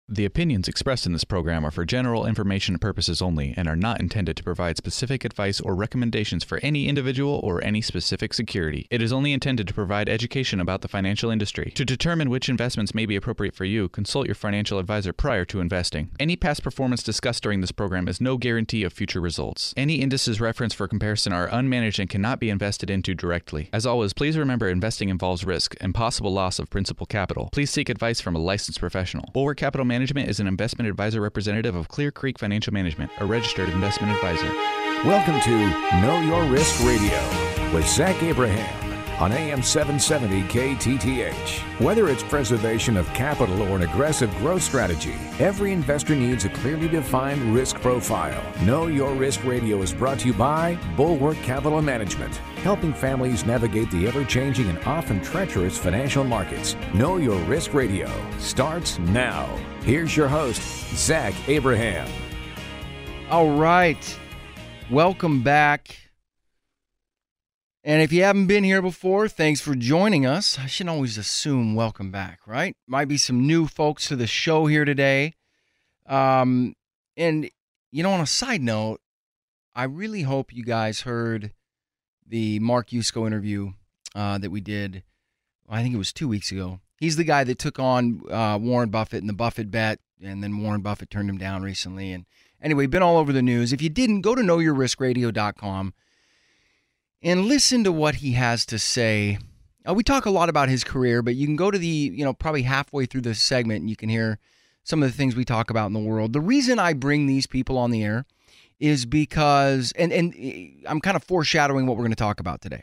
The opinions expressed in this program are for general information purposes only and are not intended to provide specific advice or recommendations for any individual or any specific security. It is only intended to provide education about the financial industry. To determine which investments may be appropriate for you, consult your financial advisor prior to investing. Any past performance discussed during this program is no guarantee of future results. Any indices referenced for comparison are unmanaged and cannot be invested into directly. As always, please remember investing involves risk and possible loss of principal capital. Please seek advice from a licensed professional. Bulwark Capital Management is an investment advisor representative of Clear Creek Financial Management, a registered investment advisor. Welcome to Know Your Risk Radio with Zach Abraham on AM 770 KTTH. Whether it's preservation of capital or an aggressive growth strategy, every investor needs a clearly defined risk profile. Know Your Risk Radio is brought to you by Bulwark Capital Management, helping families navigate the ever-changing and often treacherous financial markets. Know Your Risk Radio starts now. Here's your host, Zach Abraham. All right. Welcome back. And if you haven't been here before, thanks for joining us. I shouldn't always assume welcome back, right? Might be some new folks to the show here today. And, you know, on a side note, I really hope you guys heard the Mark Yusko interview that we did, I think it was 2 weeks ago. He's the guy that took on Warren Buffett and the Buffett bet, and then Warren Buffett turned him down recently. And anyway, been all over the news. If you didn't, go to knowyourriskradio.com and listen to what he has to say. We talk a lot about his career, but you can go to probably halfway through the segment and you can hear some of the things we talk about in the world. The reason I bring these people on the air is because, and I'm kind of foreshadowing what we're going to talk about today.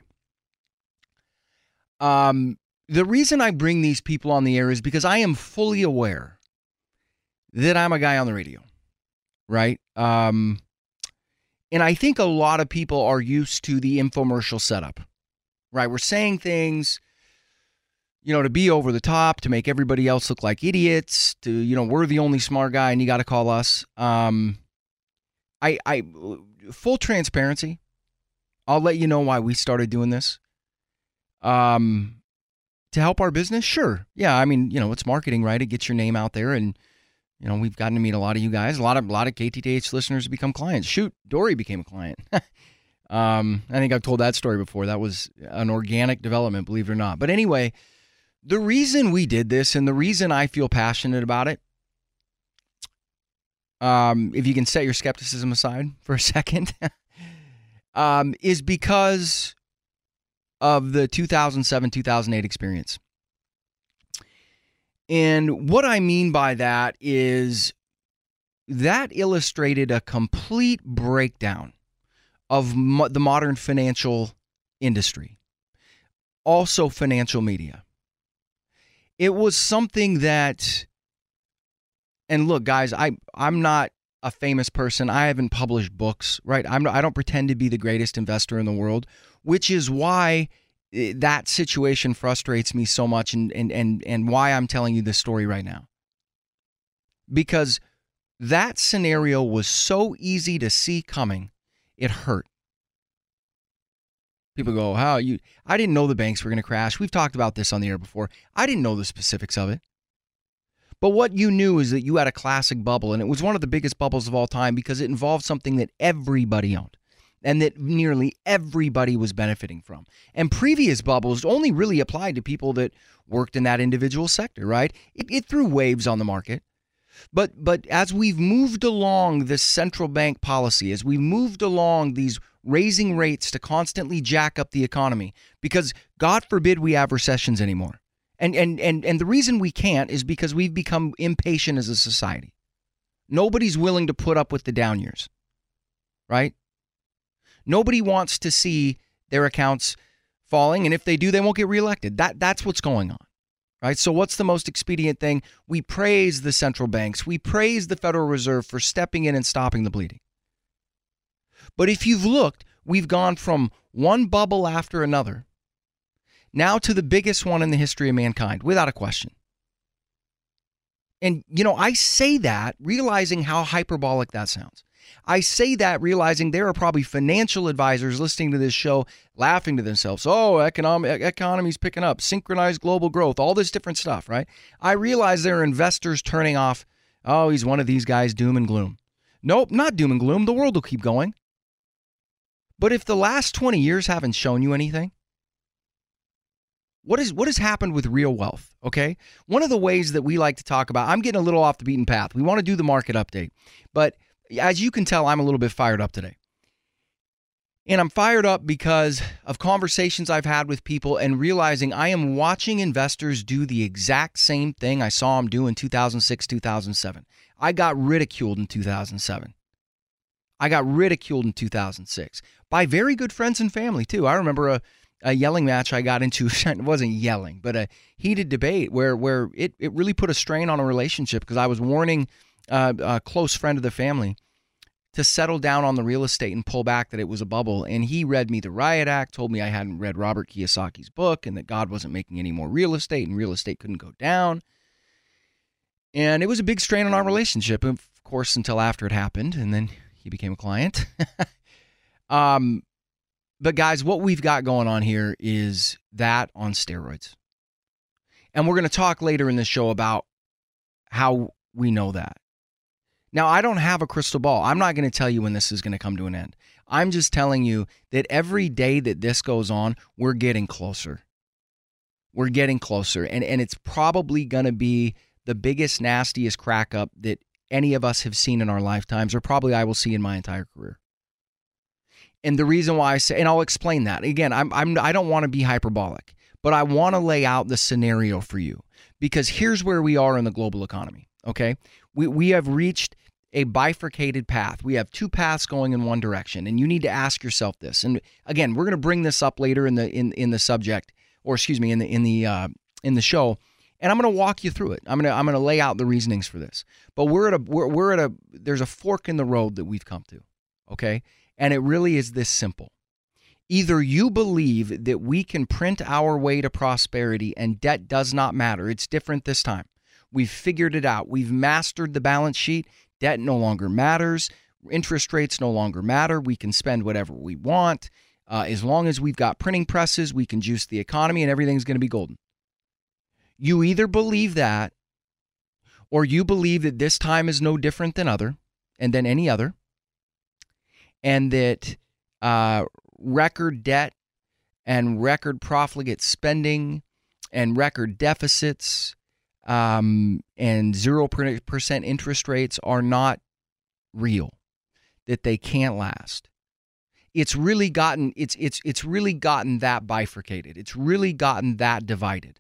The reason I bring these people on the air is because I am fully aware that I'm a guy on the radio, right? And I think a lot of people are used to the infomercial setup, right? We're saying things, to be over the top, to make everybody else look like idiots, to, we're the only smart guy and you got to call us. I full transparency, I'll let you know why we started doing this. To help our business? Sure. Yeah, I mean, it's marketing, right? It gets your name out there, and we've gotten to meet a lot of you guys. A lot of KTTH listeners have become clients. Shoot, Dory became a client. I think I've told that story before. That was an organic development, believe it or not. But anyway, the reason we did this and the reason I feel passionate about it, if you can set your skepticism aside for a second, is because of the 2007-2008 experience. And what I mean by that is that illustrated a complete breakdown of the modern financial industry, also financial media. It was something that, and look, guys, I'm not a famous person. I haven't published books, right? I don't pretend to be the greatest investor in the world, which is why that situation frustrates me so much and why I'm telling you this story right now. Because that scenario was so easy to see coming, it hurt. People go, I didn't know the banks were going to crash. We've talked about this on the air before. I didn't know the specifics of it. But what you knew is that you had a classic bubble, and it was one of the biggest bubbles of all time because it involved something that everybody owned and that nearly everybody was benefiting from. And previous bubbles only really applied to people that worked in that individual sector, right? It threw waves on the market. But as we've moved along this central bank policy, as we moved along these raising rates to constantly jack up the economy, because God forbid we have recessions anymore. And the reason we can't is because we've become impatient as a society. Nobody's willing to put up with the down years, right? Nobody wants to see their accounts falling, and if they do, they won't get reelected. That's what's going on, right? So what's the most expedient thing? We praise the central banks. We praise the Federal Reserve for stepping in and stopping the bleeding. But if you've looked, we've gone from one bubble after another now to the biggest one in the history of mankind, without a question. And, I say that realizing how hyperbolic that sounds. I say that realizing there are probably financial advisors listening to this show laughing to themselves. Oh, economy's picking up, synchronized global growth, all this different stuff, right? I realize there are investors turning off Oh, he's one of these guys, doom and gloom. Nope, not doom and gloom. The world will keep going. But if the last 20 years haven't shown you anything, what has happened with real wealth, okay? One of the ways that we like to talk about, I'm getting a little off the beaten path. We want to do the market update. But as you can tell, I'm a little bit fired up today. And I'm fired up because of conversations I've had with people and realizing I am watching investors do the exact same thing I saw them do in 2006, 2007. I got ridiculed in 2007. I got ridiculed in 2006 by very good friends and family, too. I remember a yelling match I got into. It wasn't yelling, but a heated debate where it really put a strain on a relationship because I was warning a close friend of the family to settle down on the real estate and pull back, that it was a bubble. And he read me the Riot Act, told me I hadn't read Robert Kiyosaki's book and that God wasn't making any more real estate and real estate couldn't go down. And it was a big strain on our relationship, of course, until after it happened. And then he became a client. But guys, what we've got going on here is that on steroids. And we're going to talk later in the show about how we know that. Now, I don't have a crystal ball. I'm not going to tell you when this is going to come to an end. I'm just telling you that every day that this goes on, we're getting closer. We're getting closer. And it's probably going to be the biggest, nastiest crack up that any of us have seen in our lifetimes, or probably I will see in my entire career. And the reason why I say, and I'll explain that. Again, I don't want to be hyperbolic, but I want to lay out the scenario for you, because here's where we are in the global economy, okay? We have reached a bifurcated path. We have two paths going in one direction, and you need to ask yourself this. And again, we're going to bring this up later in the subject, or excuse me, in the show, and I'm going to walk you through it. I'm going to lay out the reasonings for this. But there's a fork in the road that we've come to, okay? And it really is this simple. Either you believe that we can print our way to prosperity and debt does not matter. It's different this time. We've figured it out. We've mastered the balance sheet. Debt no longer matters. Interest rates no longer matter. We can spend whatever we want. As long as we've got printing presses, we can juice the economy and everything's going to be golden. You either believe that, or you believe that this time is no different than any other, and that record debt and record profligate spending and record deficits and 0% interest rates are not real, that they can't last. It's really gotten that bifurcated. It's really gotten that divided.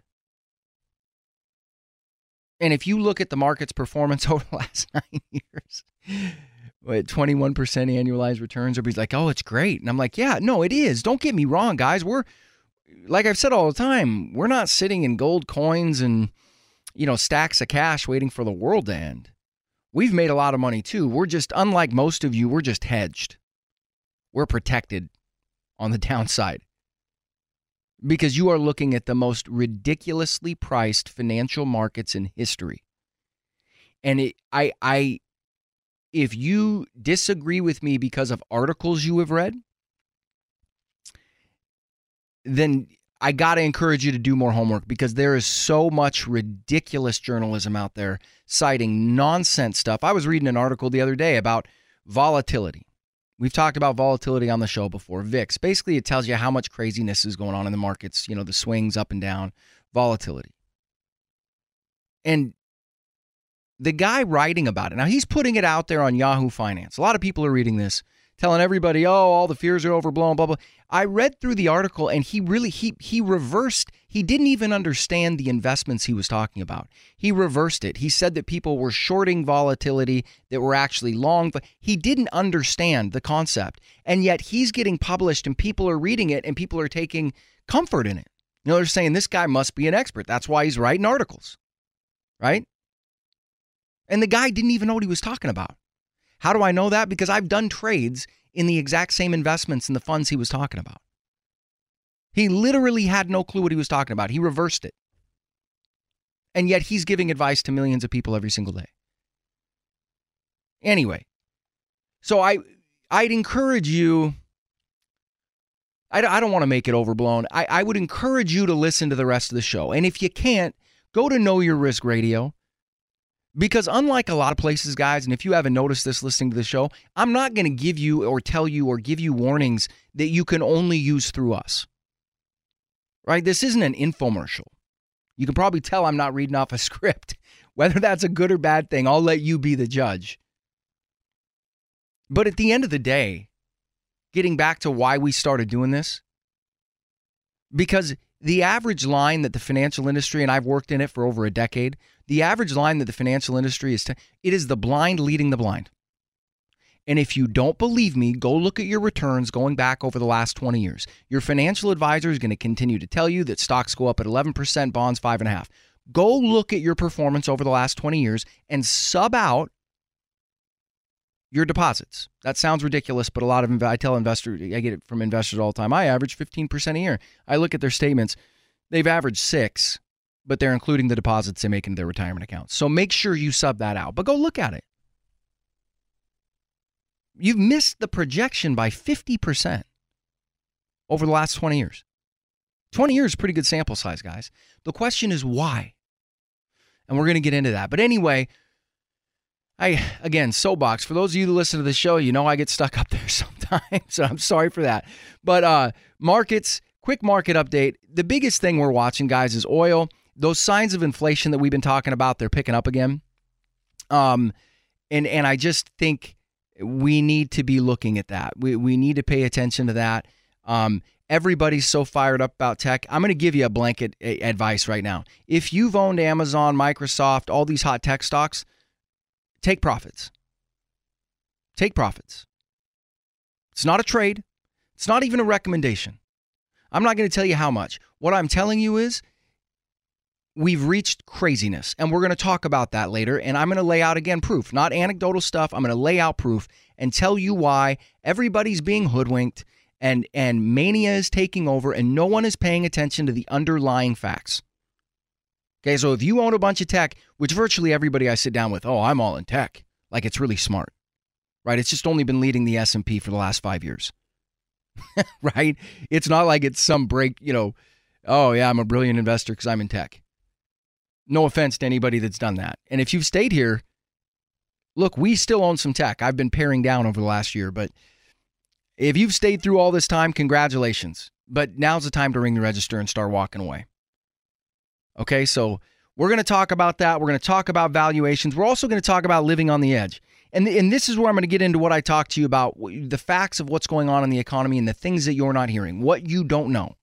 And if you look at the market's performance over the last 9 years, 21% annualized returns, everybody's like, oh, it's great. And I'm like, yeah, no, it is. Don't get me wrong, guys. We're, like I've said all the time, we're not sitting in gold coins and, stacks of cash waiting for the world to end. We've made a lot of money too. We're just, unlike most of you, we're just hedged. We're protected on the downside. Because you are looking at the most ridiculously priced financial markets in history. And if you disagree with me because of articles you have read, then I got to encourage you to do more homework, because there is so much ridiculous journalism out there citing nonsense stuff. I was reading an article the other day about volatility. We've talked about volatility on the show before. VIX. Basically, it tells you how much craziness is going on in the markets, the swings up and down, volatility. And the guy writing about it, now he's putting it out there on Yahoo Finance. A lot of people are reading this, telling everybody, oh, all the fears are overblown, blah, blah. I read through the article, and he reversed. He didn't even understand the investments he was talking about. He reversed it. He said that people were shorting volatility, that were actually long. But he didn't understand the concept. And yet he's getting published, and people are reading it, and people are taking comfort in it. They're saying this guy must be an expert. That's why he's writing articles, right? And the guy didn't even know what he was talking about. How do I know that? Because I've done trades in the exact same investments in the funds he was talking about. He literally had no clue what he was talking about. He reversed it. And yet he's giving advice to millions of people every single day. Anyway, so I'd encourage you, I don't want to make it overblown. I would encourage you to listen to the rest of the show. And if you can't, go to Know Your Risk Radio. Because unlike a lot of places, guys, and if you haven't noticed this listening to the show, I'm not going to give you or tell you or give you warnings that you can only use through us. Right? This isn't an infomercial. You can probably tell I'm not reading off a script. Whether that's a good or bad thing, I'll let you be the judge. But at the end of the day, getting back to why we started doing this, because the average line that the financial industry, and I've worked in it for over a decade, the average line that the financial industry is, it is the blind leading the blind. And if you don't believe me, go look at your returns going back over the last 20 years. Your financial advisor is going to continue to tell you that stocks go up at 11%, bonds 5.5%. Go look at your performance over the last 20 years and sub out your deposits. That sounds ridiculous, but I tell investors, I get it from investors all the time. I average 15% a year. I look at their statements. They've averaged 6%, but they're including the deposits they make into their retirement accounts. So make sure you sub that out, but go look at it. You've missed the projection by 50% over the last 20 years. 20 years is a pretty good sample size, guys. The question is why? And we're going to get into that. But anyway, again, soapbox. For those of you who listen to the show, you know I get stuck up there sometimes, so I'm sorry for that. But markets, quick market update. The biggest thing we're watching, guys, is oil. Those signs of inflation that we've been talking about, they're picking up again. And I just think we need to be looking at that. We need to pay attention to that. Everybody's so fired up about tech. I'm going to give you a blanket advice right now. If you've owned Amazon, Microsoft, all these hot tech stocks, take profits. Take profits. It's not a trade. It's not even a recommendation. I'm not going to tell you how much. What I'm telling you is we've reached craziness, and we're going to talk about that later, and I'm going to lay out, again, proof, not anecdotal stuff. I'm going to lay out proof and tell you why everybody's being hoodwinked and mania is taking over, and no one is paying attention to the underlying facts. Okay, so if you own a bunch of tech, which virtually everybody I sit down with, oh, I'm all in tech, like it's really smart, right? It's just only been leading the S&P for the last 5 years, right? It's not like it's some break, oh, yeah, I'm a brilliant investor because I'm in tech. No offense to anybody that's done that. And if you've stayed here, look, we still own some tech. I've been paring down over the last year, but if you've stayed through all this time, congratulations. But now's the time to ring the register and start walking away. Okay, so we're going to talk about that. We're going to talk about valuations. We're also going to talk about living on the edge. And this is where I'm going to get into what I talked to you about, the facts of what's going on in the economy and the things that you're not hearing, what you don't know,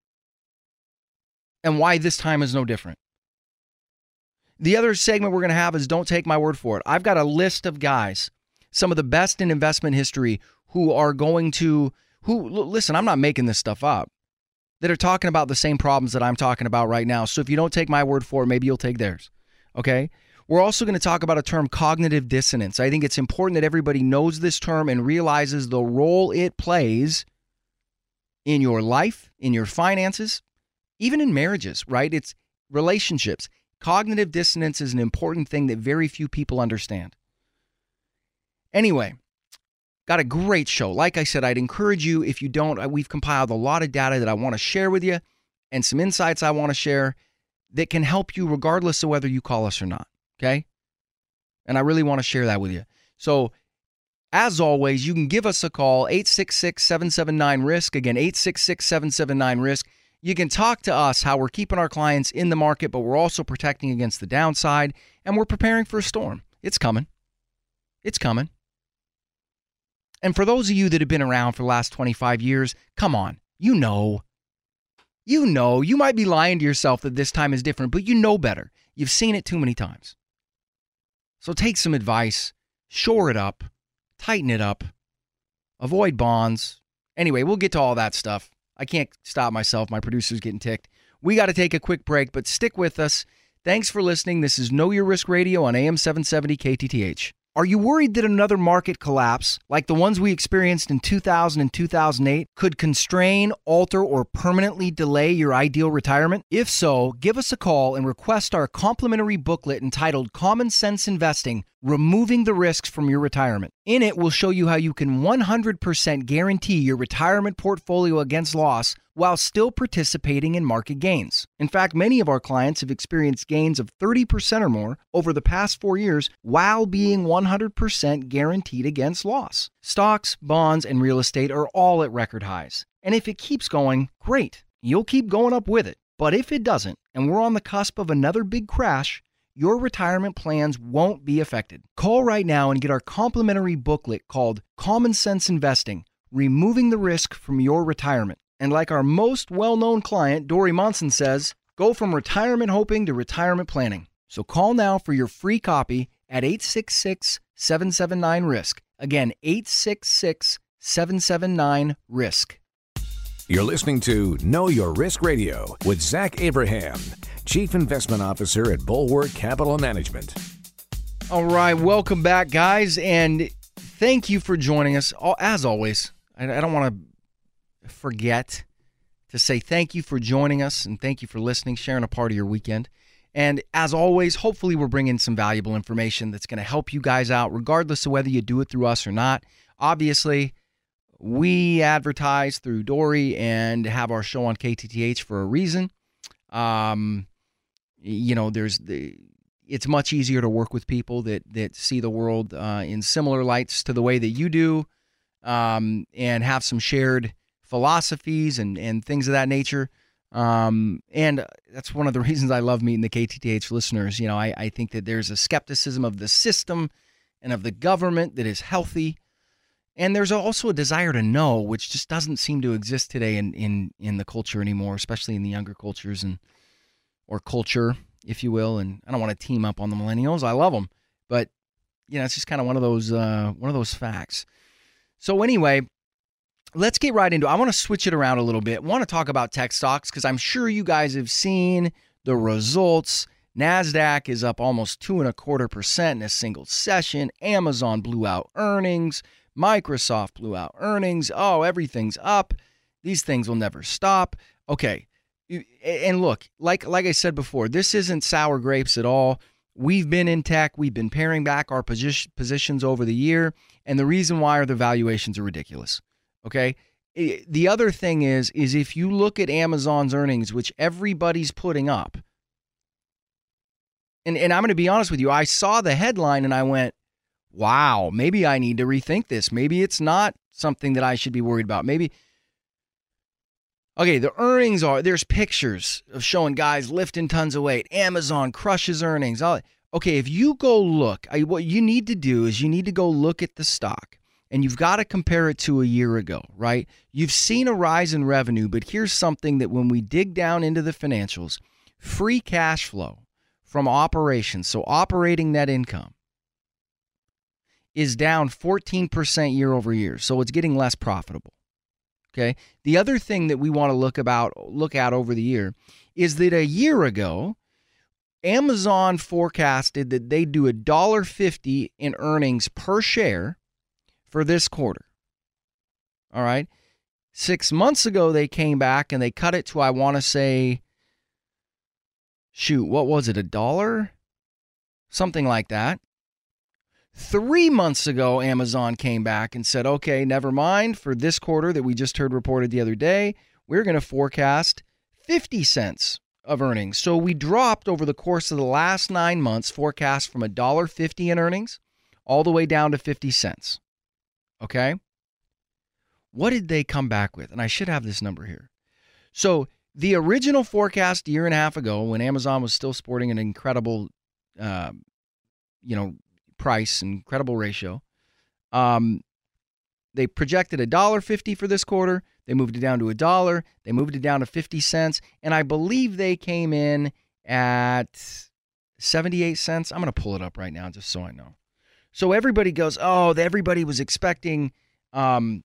and why this time is no different. The other segment we're going to have is Don't Take My Word For It. I've got a list of guys, some of the best in investment history, who are going to, listen, I'm not making this stuff up, that are talking about the same problems that I'm talking about right now. So if you don't take my word for it, maybe you'll take theirs. Okay? We're also going to talk about a term, cognitive dissonance. I think it's important that everybody knows this term and realizes the role it plays in your life, in your finances, even in marriages, right? It's relationships. Cognitive dissonance is an important thing that very few people understand. Anyway, got a great show. Like I said, I'd encourage you, if you don't, we've compiled a lot of data that I want to share with you and some insights I want to share that can help you regardless of whether you call us or not, okay? And I really want to share that with you. So, as always, you can give us a call, 866-779-RISK. Again, 866-779-RISK. You can talk to us how we're keeping our clients in the market, but we're also protecting against the downside, and we're preparing for a storm. It's coming. It's coming. And for those of you that have been around for the last 25 years, come on, you know, you might be lying to yourself that this time is different, but you know better. You've seen it too many times. So take some advice, shore it up, tighten it up, avoid bonds. Anyway, we'll get to all that stuff. I can't stop myself. My producer's getting ticked. We got to take a quick break, but stick with us. Thanks for listening. This is Know Your Risk Radio on AM 770 KTTH. Are you worried that another market collapse, like the ones we experienced in 2000 and 2008, could constrain, alter, or permanently delay your ideal retirement? If so, give us a call and request our complimentary booklet entitled Common Sense Investing, Removing the Risks from Your Retirement. In it, we'll show you how you can 100% guarantee your retirement portfolio against loss while still participating in market gains. In fact, many of our clients have experienced gains of 30% or more over the past 4 years while being 100% guaranteed against loss. Stocks, bonds, and real estate are all at record highs. And if it keeps going, great. You'll keep going up with it. But if it doesn't, and we're on the cusp of another big crash, your retirement plans won't be affected. Call right now and get our complimentary booklet called Common Sense Investing, Removing the Risk from Your Retirement. And like our most well-known client, Dory Monson says, go from retirement hoping to retirement planning. So call now for your free copy at 866-779-RISK. Again, 866-779-RISK. You're listening to Know Your Risk Radio with Zach Abraham, Chief Investment Officer at Bulwark Capital Management. All right, welcome back, guys, and thank you for joining us. As always, I don't want to forget to say thank you for joining us and thank you for listening, sharing a part of your weekend. And as always, hopefully we're bringing some valuable information that's going to help you guys out, regardless of whether you do it through us or not. Obviously, we advertise through Dory and have our show on KTTH for a reason. It's much easier to work with people that see the world in similar lights to the way that you do, and have some shared philosophies and things of that nature. And that's one of the reasons I love meeting the KTTH listeners. You know, I think that there's a skepticism of the system and of the government that is healthy. And there's also a desire to know, which just doesn't seem to exist today in the culture anymore, especially in the younger cultures or culture, if you will. And I don't want to team up on the millennials. I love them, but it's just kind of one of those facts. So anyway, let's get right into it. I want to switch it around a little bit. I want to talk about tech stocks because I'm sure you guys have seen the results. NASDAQ is up almost 2.25% in a single session. Amazon blew out earnings. Microsoft blew out earnings. Oh, everything's up. These things will never stop. Okay. And look, like I said before, this isn't sour grapes at all. We've been in tech. We've been paring back our positions over the year. And the reason why are the valuations are ridiculous. Okay. The other thing is if you look at Amazon's earnings, which everybody's putting up, and I'm going to be honest with you, I saw the headline and I went, wow, maybe I need to rethink this. Maybe it's not something that I should be worried about. Maybe. Okay, the earnings there's pictures of showing guys lifting tons of weight. Amazon crushes earnings. Okay, if you go look, what you need to do is you need to go look at the stock, and you've got to compare it to a year ago, right? You've seen a rise in revenue, but here's something that when we dig down into the financials, free cash flow from operations, so operating net income, is down 14% year over year. So it's getting less profitable. Okay. The other thing that we want to look at over the year is that a year ago, Amazon forecasted that they'd do $1.50 in earnings per share for this quarter. All right. 6 months ago, they came back and they cut it to, I want to say, what was it? $1? Something like that. 3 months ago, Amazon came back and said, okay, never mind. For this quarter that we just heard reported the other day, we're going to forecast 50 cents of earnings. So we dropped over the course of the last 9 months forecast from $1.50 in earnings all the way down to 50 cents. Okay? What did they come back with? And I should have this number here. So the original forecast a year and a half ago, when Amazon was still sporting an incredible, price, incredible ratio, they projected $1.50 for this quarter. They moved it down to $1. They moved it down to 50 cents. And I believe they came in at 78 cents. I'm going to pull it up right now just so I know. So everybody goes, everybody was expecting, what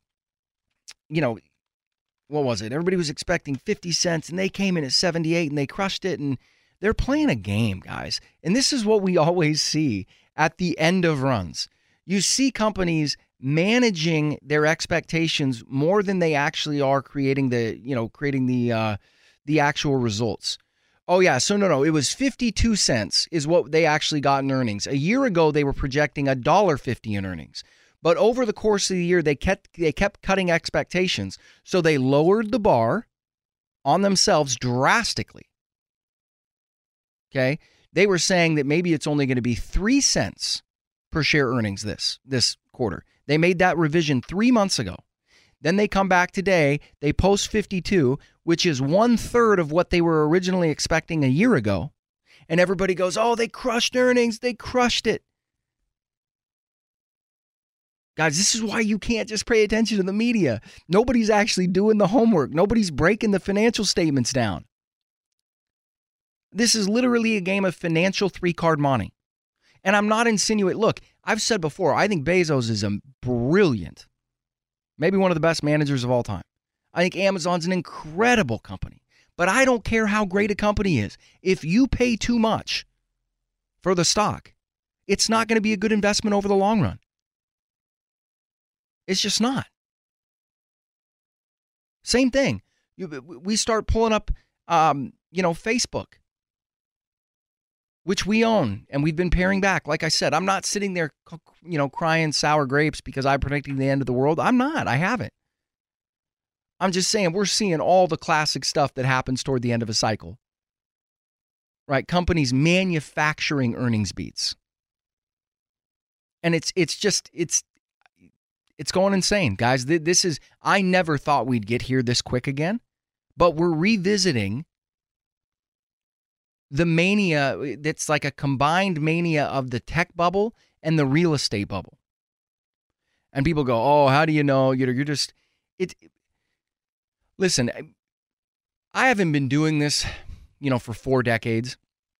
was it? Everybody was expecting 50 cents and they came in at 78 and they crushed it. And they're playing a game, guys. And this is what we always see at the end of runs. You see companies managing their expectations more than they actually are creating the actual results. Oh yeah, so no, it was 52 cents is what they actually got in earnings. A year ago, they were projecting $1.50 in earnings. But over the course of the year, they kept cutting expectations. So they lowered the bar on themselves drastically. Okay? They were saying that maybe it's only going to be 3 cents per share earnings this quarter. They made that revision 3 months ago. Then they come back today, they post 52, which is 1/3 of what they were originally expecting a year ago. And everybody goes, oh, they crushed earnings. They crushed it. Guys, this is why you can't just pay attention to the media. Nobody's actually doing the homework. Nobody's breaking the financial statements down. This is literally a game of financial 3-card money. And I'm not insinuating. Look, I've said before, I think Bezos is a brilliant, maybe one of the best managers of all time. I think Amazon's an incredible company. But I don't care how great a company is. If you pay too much for the stock, it's not going to be a good investment over the long run. It's just not. Same thing. We start pulling up, Facebook, which we own, and we've been paring back. Like I said, I'm not sitting there, crying sour grapes because I'm predicting the end of the world. I'm not. I haven't. I'm just saying we're seeing all the classic stuff that happens toward the end of a cycle. Right? Companies manufacturing earnings beats. And it's going insane, guys. I never thought we'd get here this quick again, but we're revisiting the mania that's like a combined mania of the tech bubble and the real estate bubble. And people go, oh, how do you know? Listen, I haven't been doing this, for 4 decades.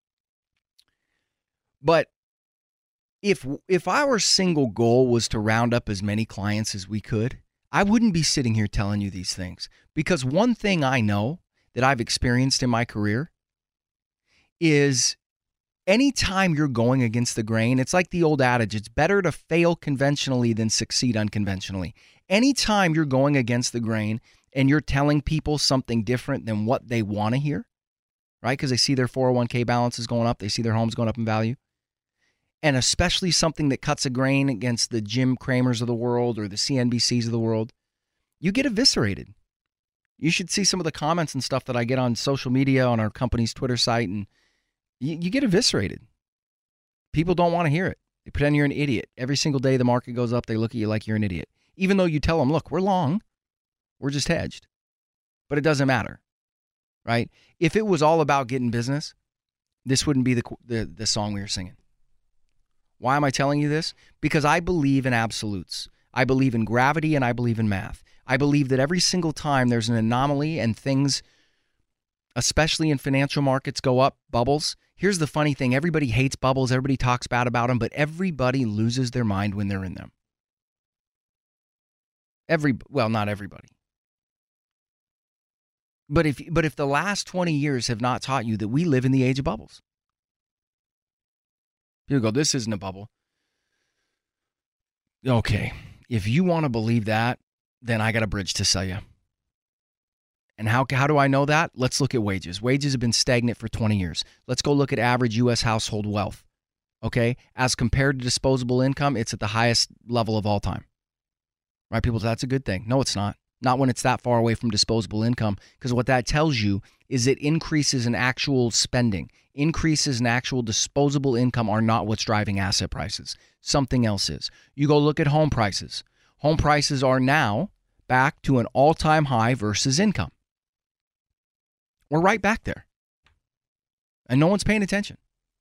But if our single goal was to round up as many clients as we could, I wouldn't be sitting here telling you these things. Because one thing I know that I've experienced in my career is anytime you're going against the grain, it's like the old adage, it's better to fail conventionally than succeed unconventionally. Anytime you're going against the grain and you're telling people something different than what they want to hear, right? Because they see their 401k balances going up, they see their homes going up in value. And especially something that cuts a grain against the Jim Cramers of the world or the CNBCs of the world, you get eviscerated. You should see some of the comments and stuff that I get on social media, on our company's Twitter site, and you get eviscerated. People don't want to hear it. They pretend you're an idiot. Every single day the market goes up, they look at you like you're an idiot. Even though you tell them, look, we're long, we're just hedged. But it doesn't matter, right? If it was all about getting business, this wouldn't be the song we were singing. Why am I telling you this? Because I believe in absolutes. I believe in gravity and I believe in math. I believe that every single time there's an anomaly and things, especially in financial markets, go up, bubbles. Here's the funny thing. Everybody hates bubbles. Everybody talks bad about them, but everybody loses their mind when they're in them. Not everybody. But if the last 20 years have not taught you that we live in the age of bubbles. People go, this isn't a bubble. Okay, if you want to believe that, then I got a bridge to sell you. And how do I know that? Let's look at wages. Wages have been stagnant for 20 years. Let's go look at average U.S. household wealth. Okay, as compared to disposable income, it's at the highest level of all time. Right, people, that's a good thing. No, it's not. Not when it's that far away from disposable income, because what that tells you is it increases in actual spending. Increases in actual disposable income are not what's driving asset prices. Something else is. You go look at home prices. Home prices are now back to an all-time high versus income. We're right back there. And no one's paying attention.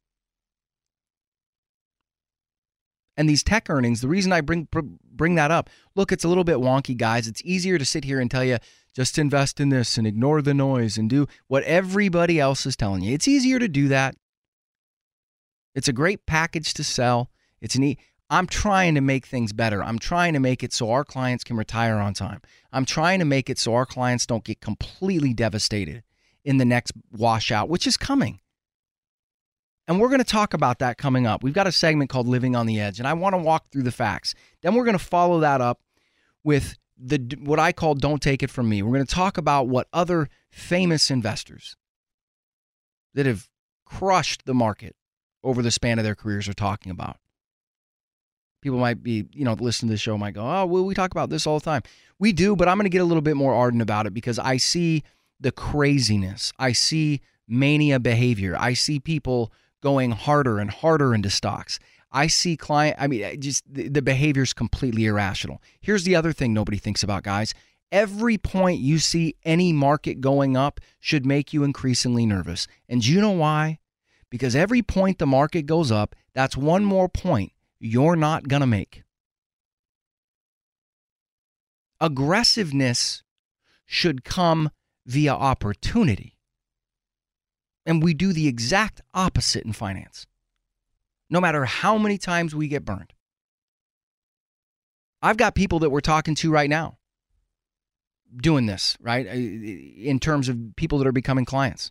And these tech earnings, the reason I bring that up, look, it's a little bit wonky, guys. It's easier to sit here and tell you, just invest in this and ignore the noise and do what everybody else is telling you. It's easier to do that. It's a great package to sell. I'm trying to make things better. I'm trying to make it so our clients can retire on time. I'm trying to make it so our clients don't get completely devastated in the next washout, which is coming. And we're going to talk about that coming up. We've got a segment called Living on the Edge, and I want to walk through the facts. Then we're going to follow that up with what I call Don't Take It From Me. We're going to talk about what other famous investors that have crushed the market over the span of their careers are talking about. People might be, listen to the show might go, oh, well, we talk about this all the time. We do, but I'm going to get a little bit more ardent about it because I see the craziness. I see mania behavior. I see people going harder and harder into stocks. I see the behavior is completely irrational. Here's the other thing nobody thinks about, guys. Every point you see any market going up should make you increasingly nervous. And do you know why? Because every point the market goes up, that's one more point you're not going to make. Aggressiveness should come via opportunity. And we do the exact opposite in finance. No matter how many times we get burned. I've got people that we're talking to right now doing this, right? In terms of people that are becoming clients.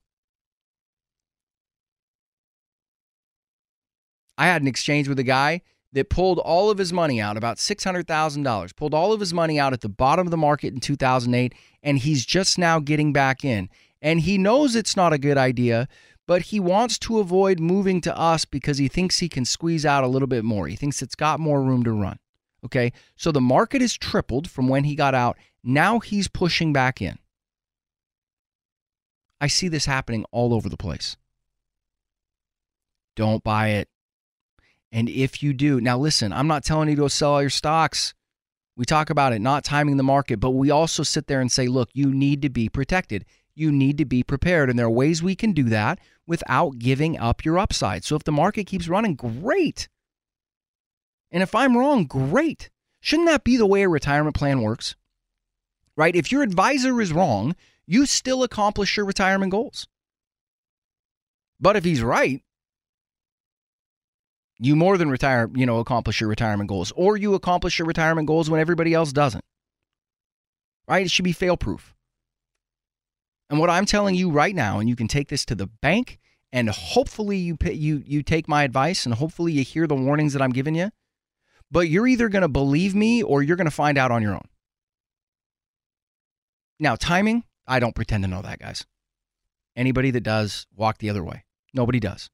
I had an exchange with a guy that pulled all of his money out, about $600,000, pulled all of his money out at the bottom of the market in 2008, and he's just now getting back in. And he knows it's not a good idea, but he wants to avoid moving to us because he thinks he can squeeze out a little bit more. He thinks it's got more room to run. Okay, so the market has tripled from when he got out. Now he's pushing back in. I see this happening all over the place. Don't buy it. And if you do, now listen, I'm not telling you to go sell all your stocks. We talk about it, not timing the market, but we also sit there and say, look, you need to be protected. You need to be prepared. And there are ways we can do that without giving up your upside. So if the market keeps running, great. And if I'm wrong, great. Shouldn't that be the way a retirement plan works? Right? If your advisor is wrong, you still accomplish your retirement goals. But if he's right, you more than accomplish your retirement goals, or you accomplish your retirement goals when everybody else doesn't. Right? It should be fail-proof. And what I'm telling you right now, and you can take this to the bank, and hopefully you take my advice, and hopefully you hear the warnings that I'm giving you, but you're either going to believe me or you're going to find out on your own. Now, timing, I don't pretend to know that, guys. Anybody that does, walk the other way. Nobody does.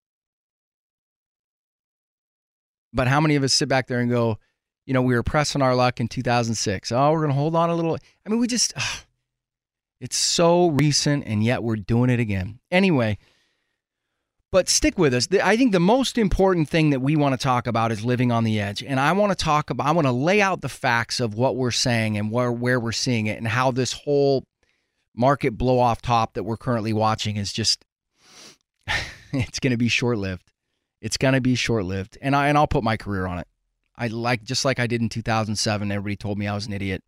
But how many of us sit back there and go, we were pressing our luck in 2006. Oh, we're going to hold on a little. I mean, it's so recent and yet we're doing it again. Anyway, but stick with us. I think the most important thing that we want to talk about is living on the edge. And I want to lay out the facts of what we're saying and where we're seeing it and how this whole market blow off top that we're currently watching is just, it's going to be short-lived. It's going to be short-lived. And I'll put my career on it. Just like I did in 2007, everybody told me I was an idiot.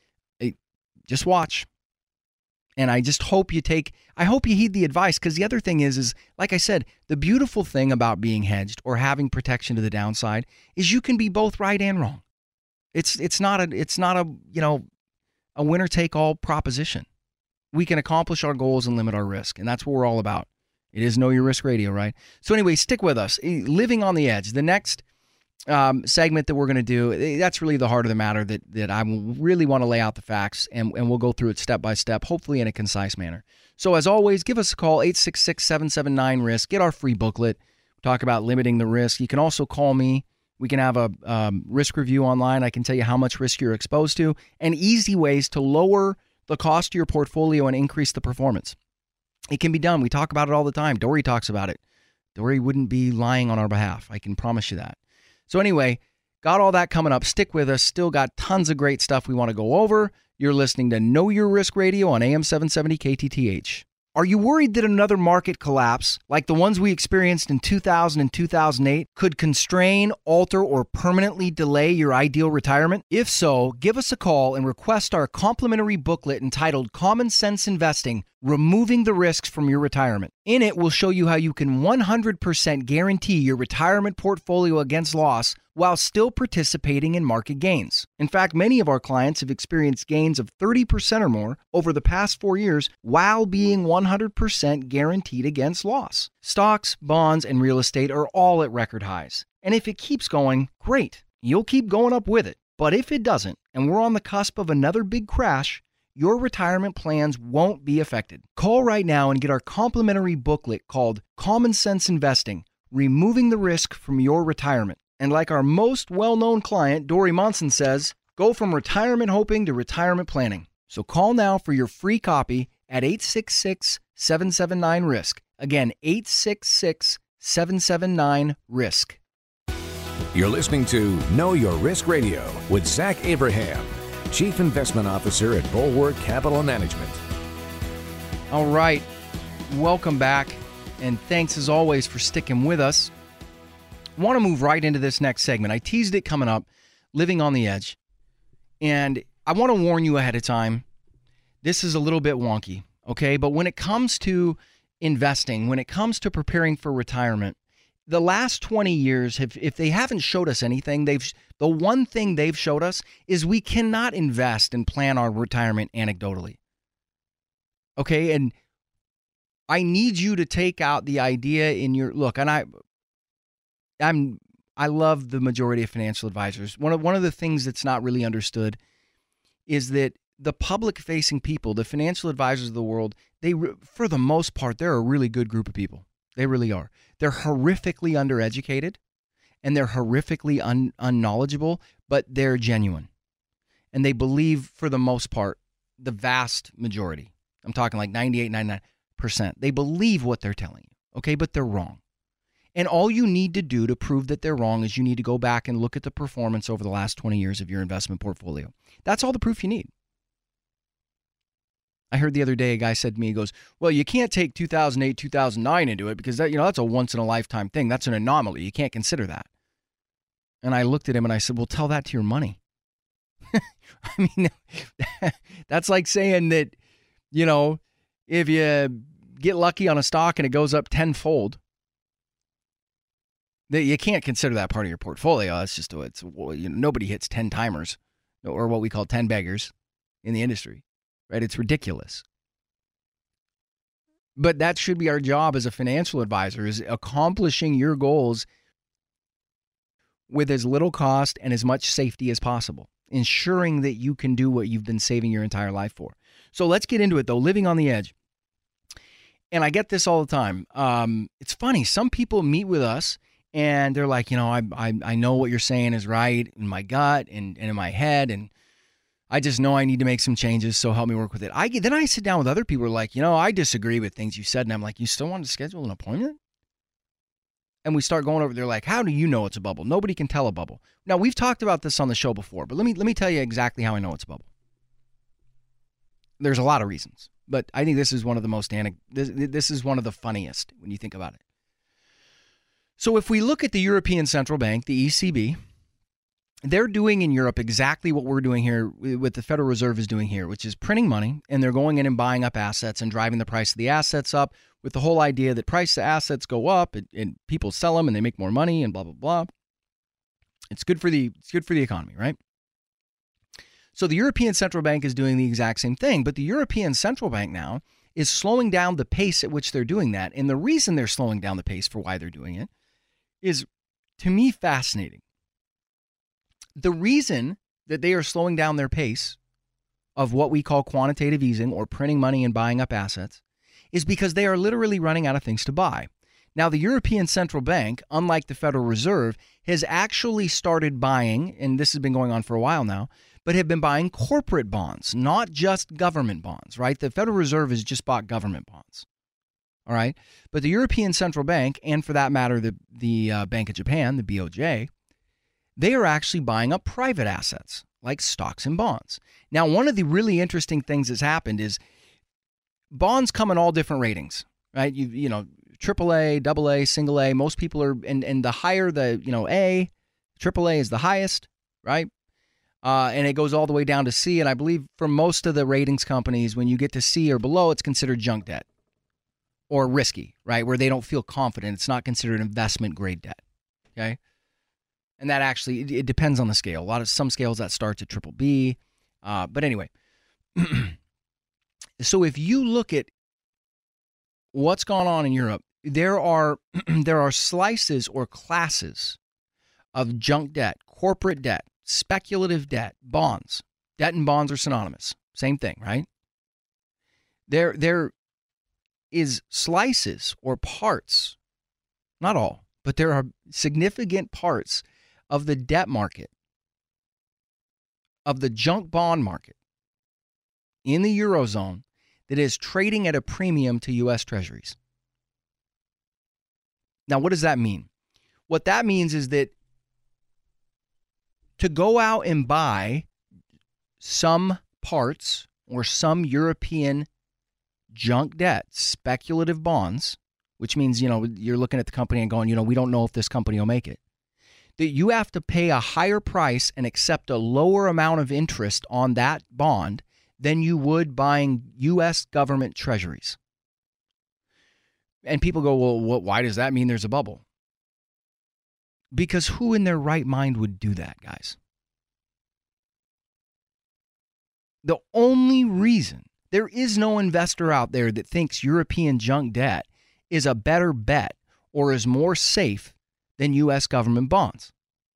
Just watch. And I just hope you heed the advice, because the other thing is like I said, the beautiful thing about being hedged or having protection to the downside is you can be both right and wrong. It's not a winner take all proposition. We can accomplish our goals and limit our risk, and that's what we're all about. It is Know Your Risk Radio, right? So anyway, stick with us. Living on the edge. The next segment that we're going to do, that's really the heart of the matter that I really want to lay out the facts, and we'll go through it step by step, hopefully in a concise manner. So as always, give us a call, 866-779-RISK. Get our free booklet. Talk about limiting the risk. You can also call me. We can have a risk review online. I can tell you how much risk you're exposed to and easy ways to lower the cost to your portfolio and increase the performance. It can be done. We talk about it all the time. Dory talks about it. Dory wouldn't be lying on our behalf. I can promise you that. So anyway, got all that coming up. Stick with us. Still got tons of great stuff we want to go over. You're listening to Know Your Risk Radio on AM 770 KTTH. Are you worried that another market collapse, like the ones we experienced in 2000 and 2008, could constrain, alter, or permanently delay your ideal retirement? If so, give us a call and request our complimentary booklet entitled Common Sense Investing, Removing the Risks from Your Retirement. In it, we'll show you how you can 100% guarantee your retirement portfolio against loss while still participating in market gains. In fact, many of our clients have experienced gains of 30% or more over the past 4 years while being 100% guaranteed against loss. Stocks, bonds, and real estate are all at record highs. And if it keeps going, great. You'll keep going up with it. But if it doesn't, and we're on the cusp of another big crash, your retirement plans won't be affected. Call right now and get our complimentary booklet called Common Sense Investing, Removing the Risk from Your Retirement. And like our most well-known client, Dory Monson says, go from retirement hoping to retirement planning. So call now for your free copy at 866-779-RISK. Again, 866-779-RISK. You're listening to Know Your Risk Radio with Zach Abraham, Chief Investment Officer at Bulwark Capital Management. All right, welcome back, and thanks as always for sticking with us. I want to move right into this next segment. I teased it coming up, living on the edge, and I want to warn you ahead of time, this is a little bit wonky, okay? But when it comes to investing, when it comes to preparing for retirement, the last 20 years, if they haven't showed us anything, the one thing they've showed us is we cannot invest and plan our retirement anecdotally. Okay, and I need you to take out the idea in your look, and I love the majority of financial advisors. One of the things that's not really understood is that the public-facing people, the financial advisors of the world, for the most part, they're a really good group of people. They really are. They're horrifically undereducated, and they're horrifically unknowledgeable, but they're genuine. And they believe, for the most part, the vast majority. I'm talking like 98, 99%. They believe what they're telling you, okay? But they're wrong. And all you need to do to prove that they're wrong is you need to go back and look at the performance over the last 20 years of your investment portfolio. That's all the proof you need. I heard the other day a guy said to me, he goes, well, you can't take 2008, 2009 into it because that's a once-in-a-lifetime thing. That's an anomaly. You can't consider that. And I looked at him and I said, well, tell that to your money. I mean, that's like saying that, if you get lucky on a stock and it goes up tenfold, that you can't consider that part of your portfolio. It's just, nobody hits 10 timers or what we call 10 beggars in the industry, right? It's ridiculous. But that should be our job as a financial advisor, is accomplishing your goals with as little cost and as much safety as possible, ensuring that you can do what you've been saving your entire life for. So let's get into it, though, living on the edge. And I get this all the time. It's funny. Some people meet with us and they're like, I know what you're saying is right in my gut and in my head, and I just know I need to make some changes, so help me work with it. Then I sit down with other people who are like, I disagree with things you said, and I'm like, you still want to schedule an appointment? And we start going over, they're like, how do you know it's a bubble? Nobody can tell a bubble. Now, we've talked about this on the show before, but let me tell you exactly how I know it's a bubble. There's a lot of reasons, but I think this is one of the most, this is one of the funniest when you think about it. So if we look at the European Central Bank, the ECB, they're doing in Europe exactly what we're doing here, what the Federal Reserve is doing here, which is printing money, and they're going in and buying up assets and driving the price of the assets up with the whole idea that price of assets go up and people sell them and they make more money and blah, blah, blah. It's good for the economy, right? So the European Central Bank is doing the exact same thing, but the European Central Bank now is slowing down the pace at which they're doing that. And the reason they're slowing down the pace for why they're doing it is, to me, fascinating. The reason that they are slowing down their pace of what we call quantitative easing, or printing money and buying up assets, is because they are literally running out of things to buy. Now, the European Central Bank, unlike the Federal Reserve, has actually started buying, and this has been going on for a while now, but have been buying corporate bonds, not just government bonds, right? The Federal Reserve has just bought government bonds, all right? But the European Central Bank, and for that matter, the Bank of Japan, the BOJ, they are actually buying up private assets like stocks and bonds. Now, one of the really interesting things that's happened is bonds come in all different ratings, right? AAA, AA, single A. Most people are, and the higher the, A, AAA is the highest, right? And it goes all the way down to C. And I believe for most of the ratings companies, when you get to C or below, it's considered junk debt or risky, right? Where they don't feel confident. It's not considered investment grade debt, okay? And that actually, it depends on the scale. Some scales that starts at triple B. But anyway, so if you look at what's gone on in Europe, there are slices or classes of junk debt, corporate debt, speculative debt, bonds. Debt and bonds are synonymous. Same thing, right? There is slices or parts, not all, but there are significant parts of the debt market, of the junk bond market in the Eurozone that is trading at a premium to U.S. Treasuries. Now, what does that mean? What that means is that to go out and buy some parts or some European junk debt, speculative bonds, which means, you're looking at the company and going, we don't know if this company will make it, that you have to pay a higher price and accept a lower amount of interest on that bond than you would buying U.S. government treasuries. And people go, well, why does that mean there's a bubble? Because who in their right mind would do that, guys? The only reason there is no investor out there that thinks European junk debt is a better bet or is more safe than U.S. government bonds.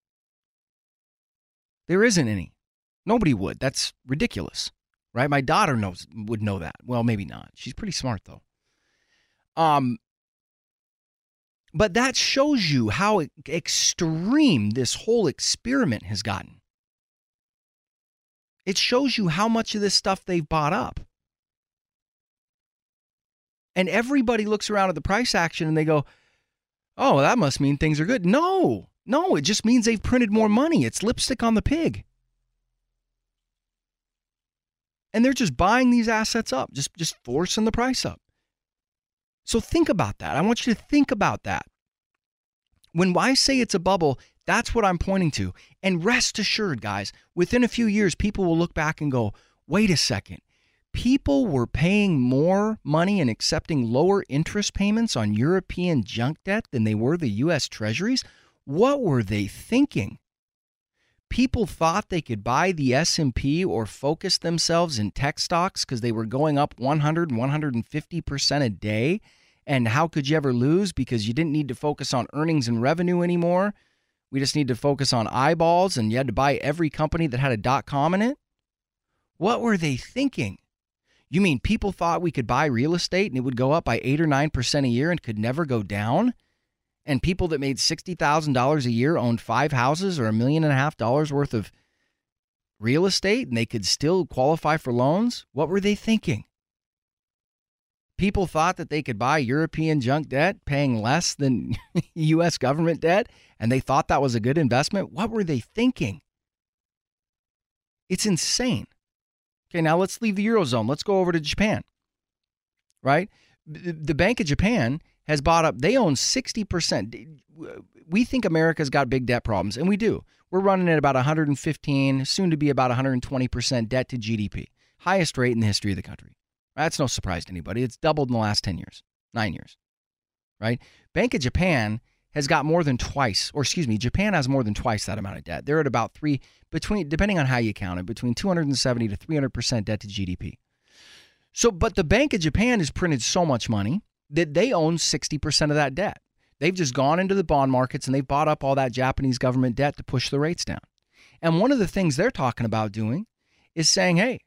There isn't any. Nobody would. That's ridiculous, right? My daughter would know that. Well, maybe not. She's pretty smart, though. But that shows you how extreme this whole experiment has gotten. It shows you how much of this stuff they've bought up. And everybody looks around at the price action and they go, oh, that must mean things are good. No, it just means they've printed more money. It's lipstick on the pig. And they're just buying these assets up, just forcing the price up. So think about that. I want you to think about that. When I say it's a bubble, that's what I'm pointing to. And rest assured, guys, within a few years, people will look back and go, wait a second. People were paying more money and accepting lower interest payments on European junk debt than they were the U.S. Treasuries? What were they thinking? People thought they could buy the S&P or focus themselves in tech stocks because they were going up 100, 150% a day. And how could you ever lose? Because you didn't need to focus on earnings and revenue anymore. We just need to focus on eyeballs, and you had to buy every company that had a .com in it. What were they thinking? You mean people thought we could buy real estate and it would go up by 8 or 9% a year and could never go down? And people that made $60,000 a year owned 5 houses or $1.5 million worth of real estate and they could still qualify for loans? What were they thinking? People thought that they could buy European junk debt paying less than U.S. government debt, and they thought that was a good investment. What were they thinking? It's insane. Okay, now let's leave the Eurozone. Let's go over to Japan, right? The Bank of Japan has bought up, they own 60%. We think America's got big debt problems, and we do. We're running at about 115, soon to be about 120% debt to GDP. Highest rate in the history of the country. That's no surprise to anybody. It's doubled in the last 9 years, right? Bank of Japan has got Japan has more than twice that amount of debt. They're at about depending on how you count it, between 270 to 300% debt to GDP. So, but the Bank of Japan has printed so much money that they own 60% of that debt. They've just gone into the bond markets and they've bought up all that Japanese government debt to push the rates down. And one of the things they're talking about doing is saying, hey,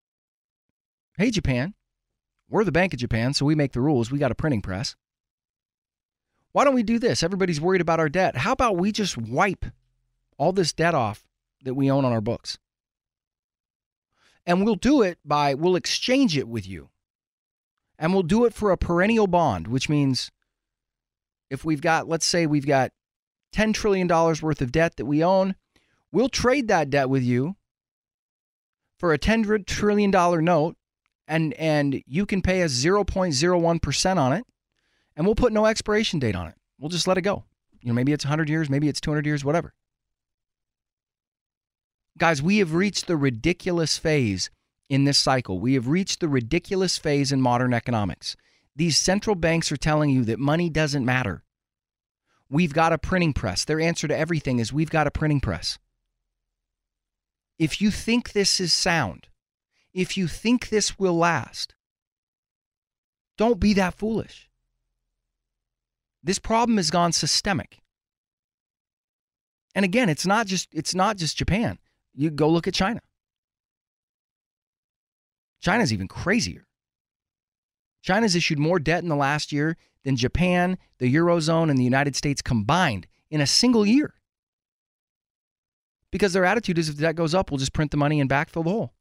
Japan, we're the Bank of Japan, so we make the rules. We got a printing press. Why don't we do this? Everybody's worried about our debt. How about we just wipe all this debt off that we own on our books? And we'll do it we'll exchange it with you. And we'll do it for a perennial bond, which means if let's say we've got $10 trillion worth of debt that we own, we'll trade that debt with you for a $10 trillion note. And you can pay us 0.01% on it, and we'll put no expiration date on it. We'll just let it go. Maybe it's 100 years, maybe it's 200 years, whatever. Guys, we have reached the ridiculous phase in this cycle. We have reached the ridiculous phase in modern economics. These central banks are telling you that money doesn't matter. We've got a printing press. Their answer to everything is we've got a printing press. If you think this is sound, if you think this will last, don't be that foolish. This problem has gone systemic. And again, it's not just Japan. You go look at China. China's even crazier. China's issued more debt in the last year than Japan, the Eurozone, and the United States combined in a single year. Because their attitude is if the debt goes up, we'll just print the money and backfill the hole.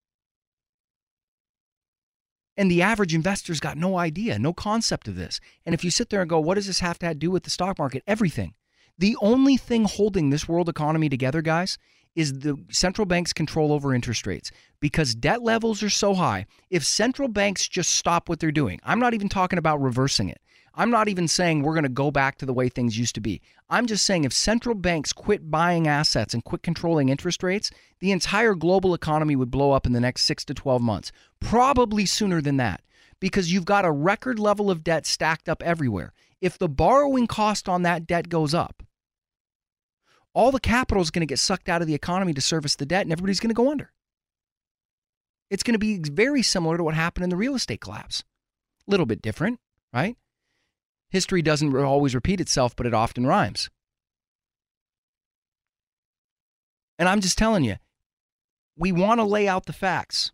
And the average investor's got no idea, no concept of this. And if you sit there and go, what does this have to do with the stock market? Everything. The only thing holding this world economy together, guys, is the central bank's control over interest rates. Because debt levels are so high, if central banks just stop what they're doing, I'm not even talking about reversing it. I'm not even saying we're going to go back to the way things used to be. I'm just saying if central banks quit buying assets and quit controlling interest rates, the entire global economy would blow up in the next 6 to 12 months. Probably sooner than that, because you've got a record level of debt stacked up everywhere. If the borrowing cost on that debt goes up, all the capital is going to get sucked out of the economy to service the debt, and everybody's going to go under. It's going to be very similar to what happened in the real estate collapse. A little bit different, right? History doesn't always repeat itself, but it often rhymes. And I'm just telling you, we want to lay out the facts.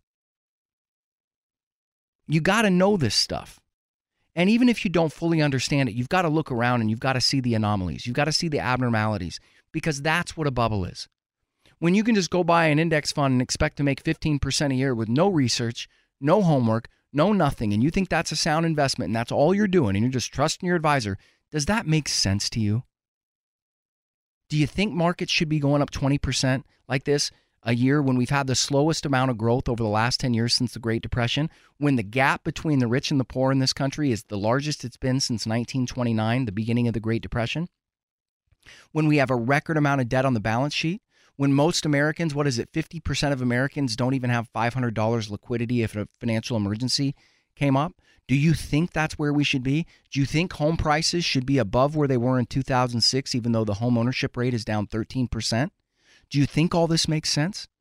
You got to know this stuff. And even if you don't fully understand it, you've got to look around and you've got to see the anomalies. You've got to see the abnormalities, because that's what a bubble is. When you can just go buy an index fund and expect to make 15% a year with no research, no homework, no nothing, and you think that's a sound investment and that's all you're doing and you're just trusting your advisor, does that make sense to you? Do you think markets should be going up 20% like this a year when we've had the slowest amount of growth over the last 10 years since the Great Depression, when the gap between the rich and the poor in this country is the largest it's been since 1929, the beginning of the Great Depression, when we have a record amount of debt on the balance sheet, when most Americans, 50% of Americans don't even have $500 liquidity if a financial emergency came up? Do you think that's where we should be? Do you think home prices should be above where they were in 2006, even though the home ownership rate is down 13%? Do you think all this makes sense?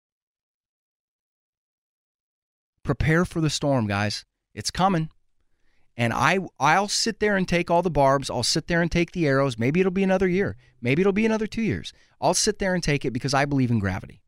Prepare for the storm, guys. It's coming. And I'll sit there and take all the barbs. I'll sit there and take the arrows. Maybe it'll be another year. Maybe it'll be another 2 years. I'll sit there and take it because I believe in gravity.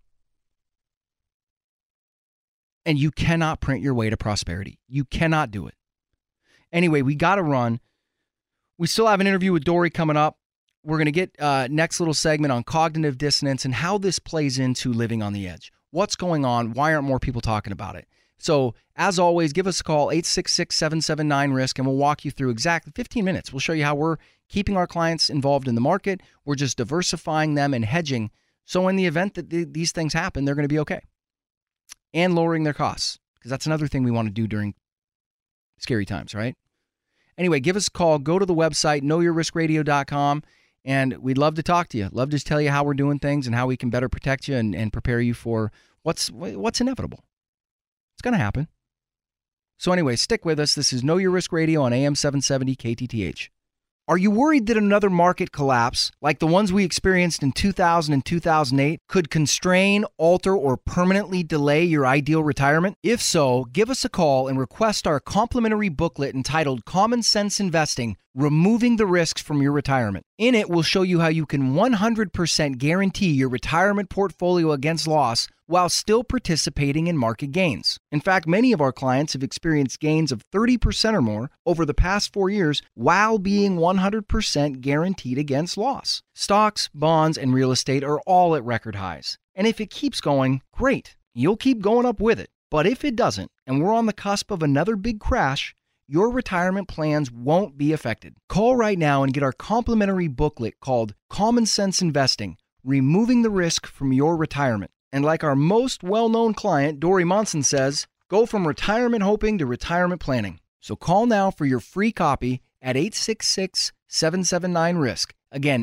And you cannot print your way to prosperity. You cannot do it. Anyway, we got to run. We still have an interview with Dory coming up. We're going to get next little segment on cognitive dissonance and how this plays into living on the edge. What's going on? Why aren't more people talking about it? So, as always, give us a call, 866-779-RISK, and we'll walk you through exactly 15 minutes. We'll show you how we're keeping our clients involved in the market. We're just diversifying them and hedging. So in the event that these things happen, they're going to be okay. And lowering their costs, because that's another thing we want to do during scary times, right? Anyway, give us a call. Go to the website, knowyourriskradio.com, and we'd love to talk to you. Love to tell you how we're doing things and how we can better protect you and prepare you for what's inevitable. It's going to happen. So anyway, stick with us. This is Know Your Risk Radio on AM 770 KTTH. Are you worried that another market collapse, like the ones we experienced in 2000 and 2008, could constrain, alter, or permanently delay your ideal retirement? If so, give us a call and request our complimentary booklet entitled Common Sense Investing, Removing the Risks from Your Retirement. In it, we'll show you how you can 100% guarantee your retirement portfolio against loss while still participating in market gains. In fact, many of our clients have experienced gains of 30% or more over the past 4 years while being 100% guaranteed against loss. Stocks, bonds, and real estate are all at record highs. And if it keeps going, great. You'll keep going up with it. But if it doesn't, and we're on the cusp of another big crash, your retirement plans won't be affected. Call right now and get our complimentary booklet called Common Sense Investing, Removing the Risk from Your Retirement. And like our most well-known client, Dory Monson says, go from retirement hoping to retirement planning. So call now for your free copy at 866-779-RISK. Again,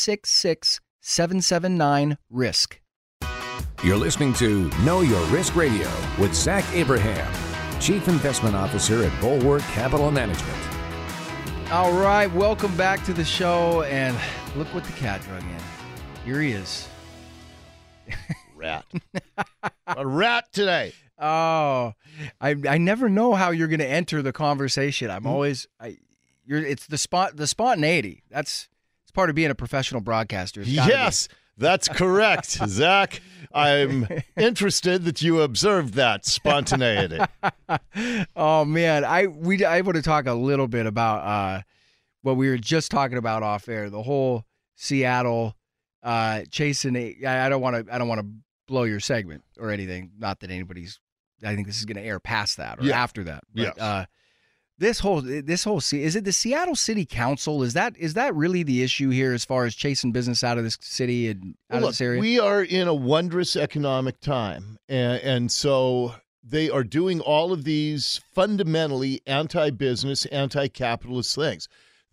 866-779-RISK. You're listening to Know Your Risk Radio with Zach Abraham, Chief Investment Officer at Bulwark Capital Management. All right, welcome back to the show, and look what the cat drug in. Here he is. Rat. A rat today. Oh, I never know how you're going to enter the conversation. I'm always it's the spontaneity. It's part of being a professional broadcaster. Yes, that's correct, Zach. I'm interested that you observed that spontaneity. Oh man, I want to talk a little bit about what we were just talking about off air. The whole Seattle Chasen, I don't want to blow your segment or anything. Not that anybody's. I think this is going to air past that or after that. But, yes. This whole is it the Seattle City Council? Is that really the issue here as far as chasing business out of this city and out of this area? We are in a wondrous economic time, and so they are doing all of these fundamentally anti-business, anti-capitalist things.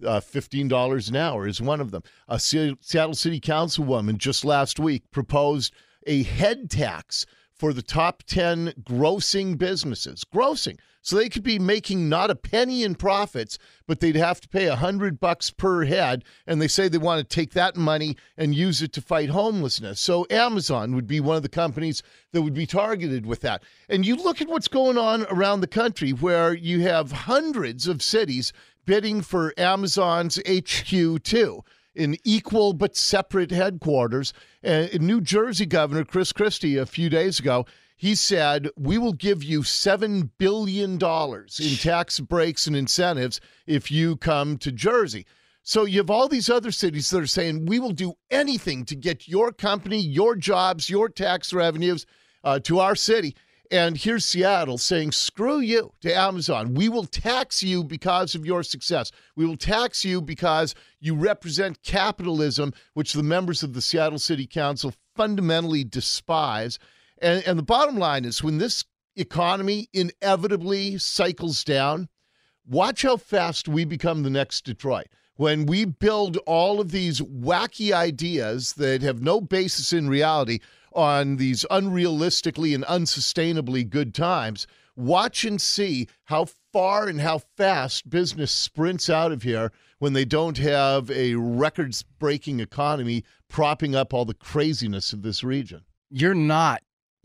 $15 an hour is one of them. A Seattle City Councilwoman just last week proposed a head tax for the top 10 grossing businesses. Grossing. So they could be making not a penny in profits, but they'd have to pay $100 per head. And they say they want to take that money and use it to fight homelessness. So Amazon would be one of the companies that would be targeted with that. And you look at what's going on around the country where you have hundreds of cities bidding for Amazon's HQ too, in equal but separate headquarters. New Jersey Governor Chris Christie a few days ago, he said, we will give you $7 billion in tax breaks and incentives if you come to Jersey. So you have all these other cities that are saying, we will do anything to get your company, your jobs, your tax revenues to our city. And here's Seattle saying, screw you to Amazon. We will tax you because of your success. We will tax you because you represent capitalism, which the members of the Seattle City Council fundamentally despise. And the bottom line is when this economy inevitably cycles down, watch how fast we become the next Detroit. When we build all of these wacky ideas that have no basis in reality on these unrealistically and unsustainably good times, watch and see how far and how fast business sprints out of here when they don't have a records-breaking economy propping up all the craziness of this region. You're not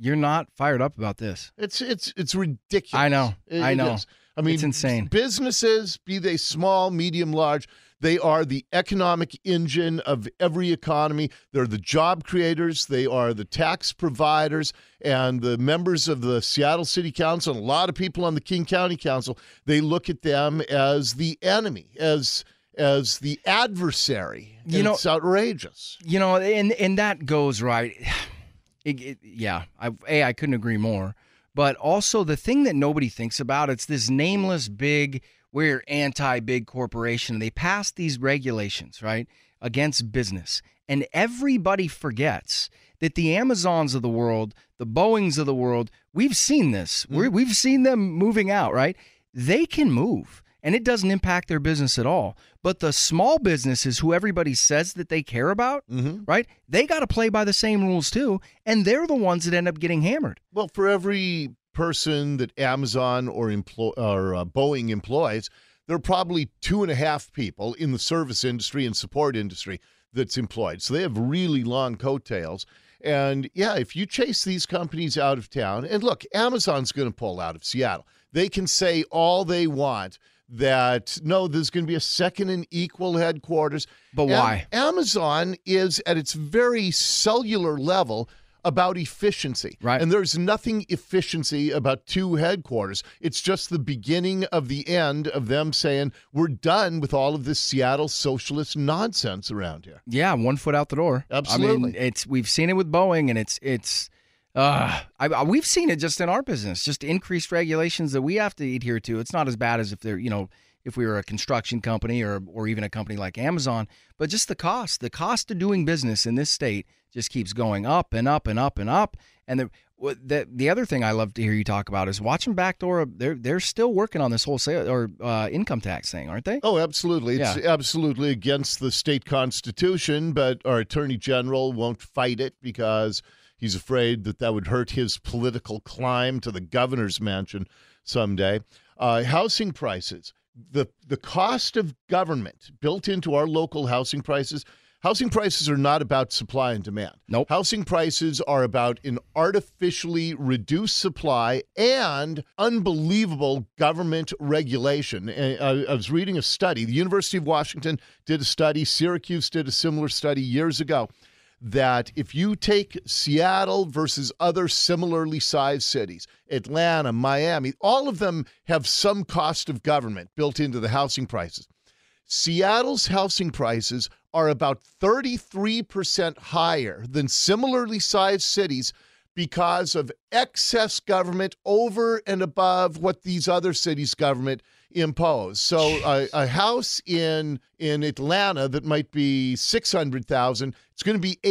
fired up about this. It's ridiculous. I know. I know. Is. I mean, it's insane. Businesses, be they small, medium, large, they are the economic engine of every economy. They're the job creators. They are the tax providers. And the members of the Seattle City Council and a lot of people on the King County Council, they look at them as the enemy, as the adversary. It's outrageous. And that goes right. I couldn't agree more. But also the thing that nobody thinks about, it's this nameless big, we're anti-big corporation. They passed these regulations, right, against business. And everybody forgets that the Amazons of the world, the Boeings of the world, we've seen this. We've seen them moving out, right? They can move, and it doesn't impact their business at all. But the small businesses who everybody says that they care about, right, they got to play by the same rules too, and they're the ones that end up getting hammered. Well, for every person that Amazon or Boeing employs, there are probably 2.5 people in the service industry and support industry that's employed. So they have really long coattails. And yeah, if you chase these companies out of town, and look, Amazon's going to pull out of Seattle. They can say all they want that, no, there's going to be a second and equal headquarters. But why? Amazon is at its very cellular level about efficiency. Right. And there's nothing efficiency about 2 headquarters. It's just the beginning of the end of them saying, we're done with all of this Seattle socialist nonsense around here. Yeah, 1 foot out the door. Absolutely. I mean, we've seen it with Boeing, and we've seen it just in our business, just increased regulations that we have to adhere to. It's not as bad as if they're, if we were a construction company or even a company like Amazon, but just the cost of doing business in this state just keeps going up and up and up and up. And the other thing I love to hear you talk about is watching backdoor. They're still working on this whole income tax thing, aren't they? Oh, absolutely. It's absolutely against the state constitution, but our attorney general won't fight it because he's afraid that would hurt his political climb to the governor's mansion someday. Housing prices. The cost of government built into our local housing prices. Housing prices are not about supply and demand. Nope. Housing prices are about an artificially reduced supply and unbelievable government regulation. And I was reading a study. The University of Washington did a study. Syracuse did a similar study years ago, that if you take Seattle versus other similarly sized cities, Atlanta, Miami, all of them have some cost of government built into the housing prices. Seattle's housing prices are about 33% higher than similarly sized cities because of excess government over and above what these other cities' government impose. So a house in Atlanta that might be $600,000, it's going to be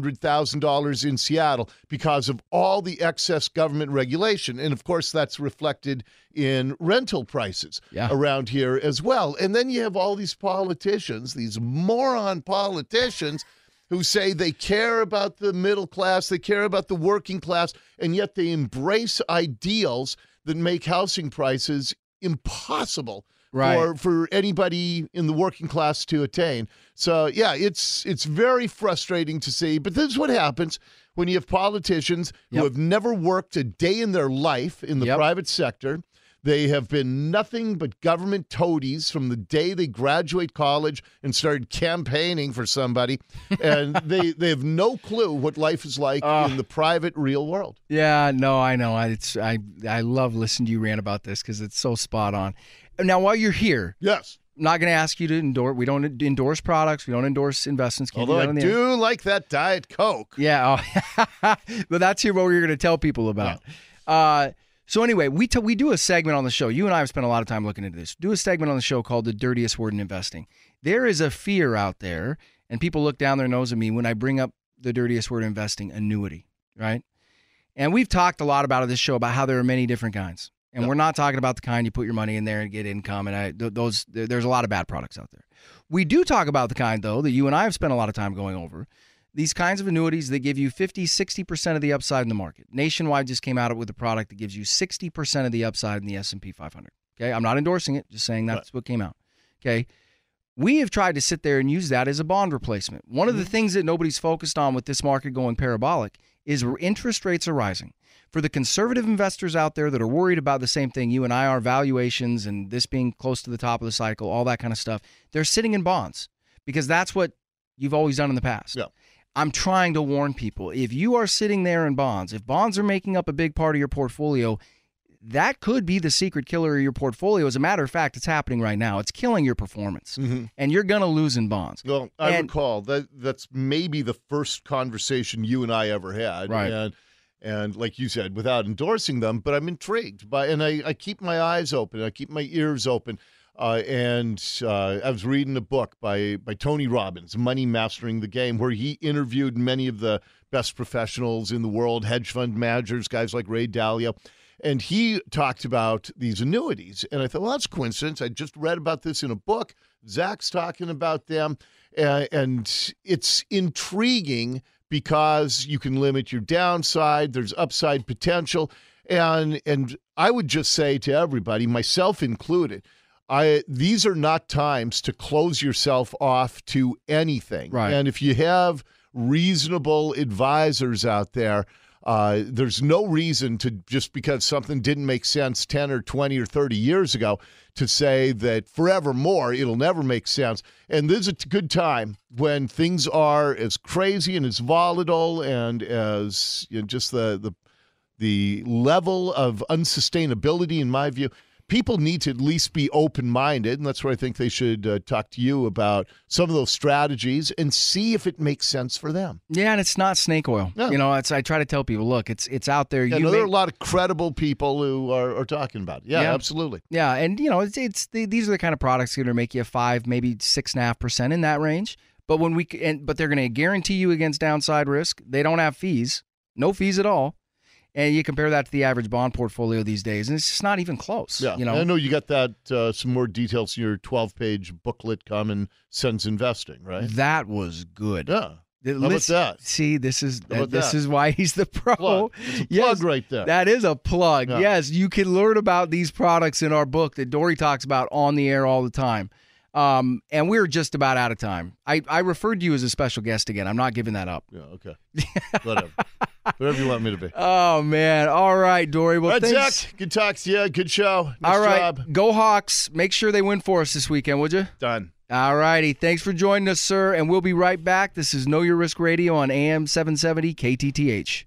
$800,000 in Seattle because of all the excess government regulation. And of course, that's reflected in rental prices around here as well. And then you have all these politicians, these moron politicians, who say they care about the middle class, they care about the working class, and yet they embrace ideals that make housing prices impossible for anybody in the working class to attain. So, yeah, it's very frustrating to see. But this is what happens when you have politicians who have never worked a day in their life in the private sector. They have been nothing but government toadies from the day they graduate college and started campaigning for somebody. And they have no clue what life is like in the private, real world. Yeah, no, I know. I love listening to you rant about this because it's so spot on. Now, while you're here, yes, I'm not going to ask you to endorse. We don't endorse products. We don't endorse investments. Although I do like that Diet Coke. Yeah, but that's what we're going to tell people about. Yeah. So anyway, we do a segment on the show. You and I have spent a lot of time looking into this. Do a segment on the show called The Dirtiest Word in Investing. There is a fear out there, and people look down their nose at me when I bring up the dirtiest word in investing, annuity, right? And we've talked a lot about it this show about how there are many different kinds. And we're not talking about the kind you put your money in there and get income. And there's a lot of bad products out there. We do talk about the kind, though, that you and I have spent a lot of time going over. These kinds of annuities that give you 50, 60% of the upside in the market. Nationwide just came out with a product that gives you 60% of the upside in the S&P 500. Okay, I'm not endorsing it, just saying that's what came out. Okay, we have tried to sit there and use that as a bond replacement. One of the things that nobody's focused on with this market going parabolic is interest rates are rising. For the conservative investors out there that are worried about the same thing, you and I are, valuations and this being close to the top of the cycle, all that kind of stuff, they're sitting in bonds because that's what you've always done in the past. Yeah. I'm trying to warn people, if you are sitting there in bonds, if bonds are making up a big part of your portfolio, that could be the secret killer of your portfolio. As a matter of fact, it's happening right now. It's killing your performance, and you're going to lose in bonds. Well, I recall that's maybe the first conversation you and I ever had. Right. And like you said, without endorsing them, but I'm intrigued by, and I keep my eyes open. I keep my ears open. And I was reading a book by Tony Robbins, Money Mastering the Game, where he interviewed many of the best professionals in the world, hedge fund managers, guys like Ray Dalio. And he talked about these annuities. And I thought, well, that's a coincidence. I just read about this in a book. Zach's talking about them. And it's intriguing because you can limit your downside. There's upside potential. And I would just say to everybody, myself included, these are not times to close yourself off to anything. Right. And if you have reasonable advisors out there, there's no reason to, just because something didn't make sense 10 or 20 or 30 years ago, to say that forevermore it'll never make sense. And this is a good time when things are as crazy and as volatile and as just the level of unsustainability, in my view. People need to at least be open-minded, and that's where I think they should talk to you about some of those strategies and see if it makes sense for them. Yeah, and it's not snake oil. No. I try to tell people, look, it's out there. Yeah, there are a lot of credible people who are talking about it. Yeah, absolutely. Yeah, and these are the kind of products that are going to make you 5, maybe 6.5% in that range. But but they're going to guarantee you against downside risk. They don't have fees, no fees at all. And you compare that to the average bond portfolio these days, and it's just not even close. Yeah, I know you got that some more details in your 12-page booklet, Common Sense Investing, right? That was good. Yeah. How about that? See, this is why he's the pro. Plug. It's a plug right there. That is a plug. Yeah. Yes, you can learn about these products in our book that Dory talks about on the air all the time. And we're just about out of time. I referred to you as a special guest again. I'm not giving that up. Yeah, okay. Whatever you want me to be. Oh, man. All right, Dory. Well, thanks. Zach. Good talk to you. Good show. Nice all right. job. Go Hawks. Make sure they win for us this weekend, would you? Done. All righty. Thanks for joining us, sir. And we'll be right back. This is Know Your Risk Radio on AM 770 KTTH.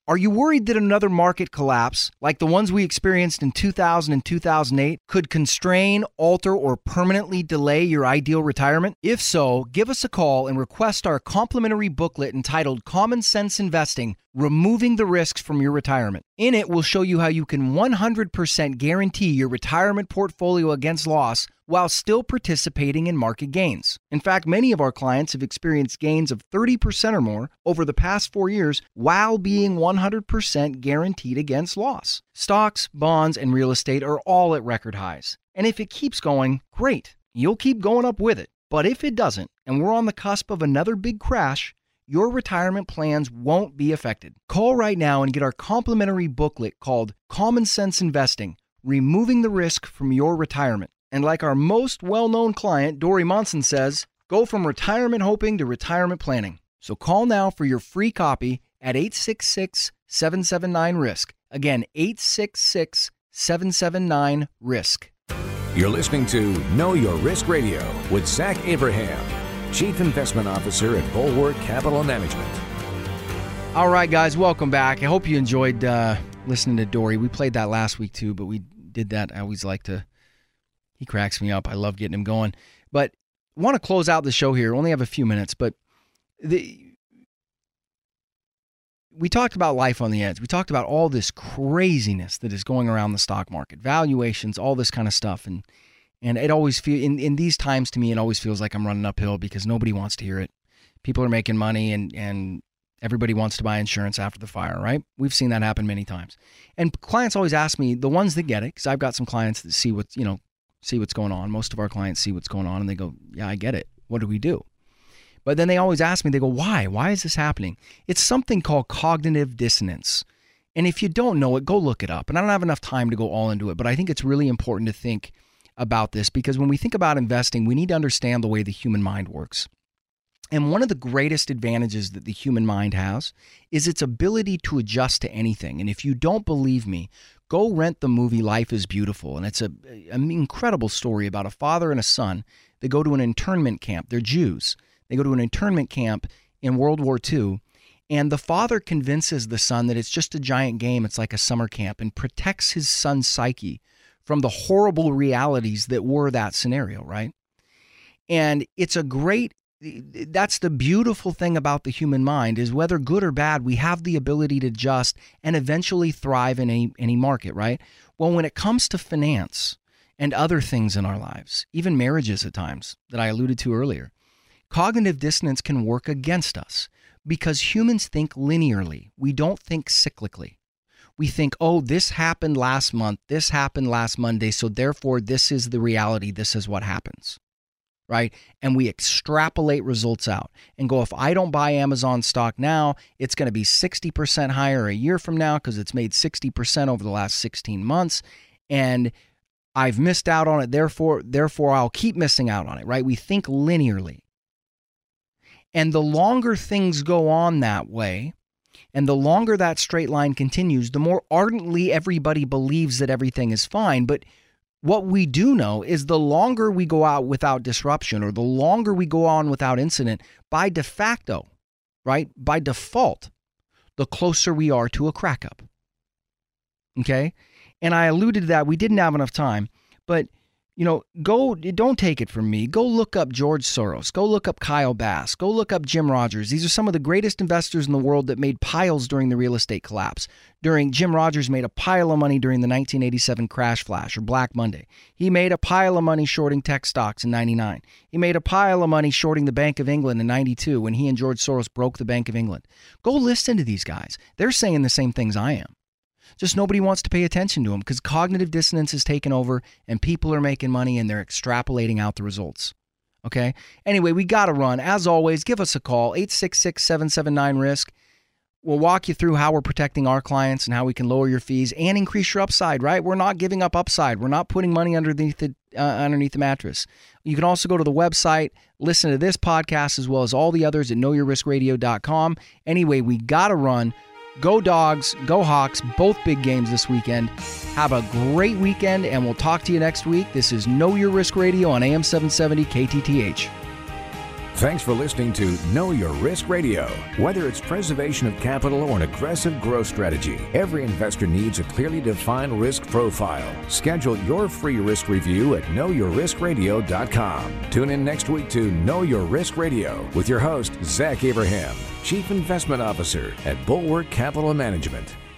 Are you worried that another market collapse, like the ones we experienced in 2000 and 2008, could constrain, alter, or permanently delay your ideal retirement? If so, give us a call and request our complimentary booklet entitled Common Sense Investing, Removing the Risks from Your Retirement. In it, we'll show you how you can 100% guarantee your retirement portfolio against loss while still participating in market gains. In fact, many of our clients have experienced gains of 30% or more over the past 4 years while being 100% guaranteed against loss. Stocks, bonds, and real estate are all at record highs. And if it keeps going, great. You'll keep going up with it. But if it doesn't, and we're on the cusp of another big crash, your retirement plans won't be affected. Call right now and get our complimentary booklet called Common Sense Investing, Removing the Risk from Your Retirement. And like our most well-known client, Dory Monson says, go from retirement hoping to retirement planning. So call now for your free copy at 866-779-RISK. Again, 866-779-RISK. You're listening to Know Your Risk Radio with Zach Abraham, Chief Investment Officer at Bulwark Capital Management. All right, guys, welcome back. I hope you enjoyed listening to Dory. We played that last week, too, but we did that. I always like to... He cracks me up. I love getting him going. But I want to close out the show here. Only have a few minutes, but we talked about life on the edge. We talked about all this craziness that is going around the stock market, valuations, all this kind of stuff. And it always feels, in these times to me, it always feels like I'm running uphill because nobody wants to hear it. People are making money and everybody wants to buy insurance after the fire, right? We've seen that happen many times. And clients always ask me, the ones that get it, because I've got some clients that see what's going on. Most of our clients see what's going on and they go, yeah, I get it. What do we do? But then they always ask me, they go, why? Why is this happening? It's something called cognitive dissonance. And if you don't know it, go look it up. And I don't have enough time to go all into it, but I think it's really important to think about this because when we think about investing, we need to understand the way the human mind works. And one of the greatest advantages that the human mind has is its ability to adjust to anything. And if you don't believe me, go rent the movie Life is Beautiful. And it's an incredible story about a father and a son that go to an internment camp. They're Jews. They go to an internment camp in World War II. And the father convinces the son that it's just a giant game. It's like a summer camp and protects his son's psyche from the horrible realities that were that scenario, right? And that's the beautiful thing about the human mind is whether good or bad, we have the ability to adjust and eventually thrive in any market, right? Well, when it comes to finance and other things in our lives, even marriages at times that I alluded to earlier, cognitive dissonance can work against us because humans think linearly. We don't think cyclically. We think, oh, this happened last month, this happened last Monday, so therefore this is the reality, this is what happens. Right? And we extrapolate results out and go, if I don't buy Amazon stock now, it's going to be 60% higher a year from now because it's made 60% over the last 16 months. And I've missed out on it. Therefore, I'll keep missing out on it, right? We think linearly. And the longer things go on that way, and the longer that straight line continues, the more ardently everybody believes that everything is fine. But what we do know is the longer we go out without disruption or the longer we go on without incident, by de facto, right, by default, the closer we are to a crack up. Okay? And I alluded to that. We didn't have enough time, but don't take it from me. Go look up George Soros. Go look up Kyle Bass. Go look up Jim Rogers. These are some of the greatest investors in the world that made piles during the real estate collapse. Jim Rogers made a pile of money during the 1987 crash flash or Black Monday. He made a pile of money shorting tech stocks in 99. He made a pile of money shorting the Bank of England in 92 when he and George Soros broke the Bank of England. Go listen to these guys. They're saying the same things I am. Just nobody wants to pay attention to them because cognitive dissonance has taken over and people are making money and they're extrapolating out the results. Okay? Anyway, we got to run. As always, give us a call, 866-779-RISK. We'll walk you through how we're protecting our clients and how we can lower your fees and increase your upside, right? We're not giving up upside. We're not putting money underneath the mattress. You can also go to the website, listen to this podcast as well as all the others at knowyourriskradio.com. Anyway, we got to run. Go Dogs, go Hawks, both big games this weekend. Have a great weekend, and we'll talk to you next week. This is Know Your Risk Radio on AM 770 KTTH. Thanks for listening to Know Your Risk Radio. Whether it's preservation of capital or an aggressive growth strategy, every investor needs a clearly defined risk profile. Schedule your free risk review at knowyourriskradio.com. Tune in next week to Know Your Risk Radio with your host, Zach Abraham, Chief Investment Officer at Bulwark Capital Management.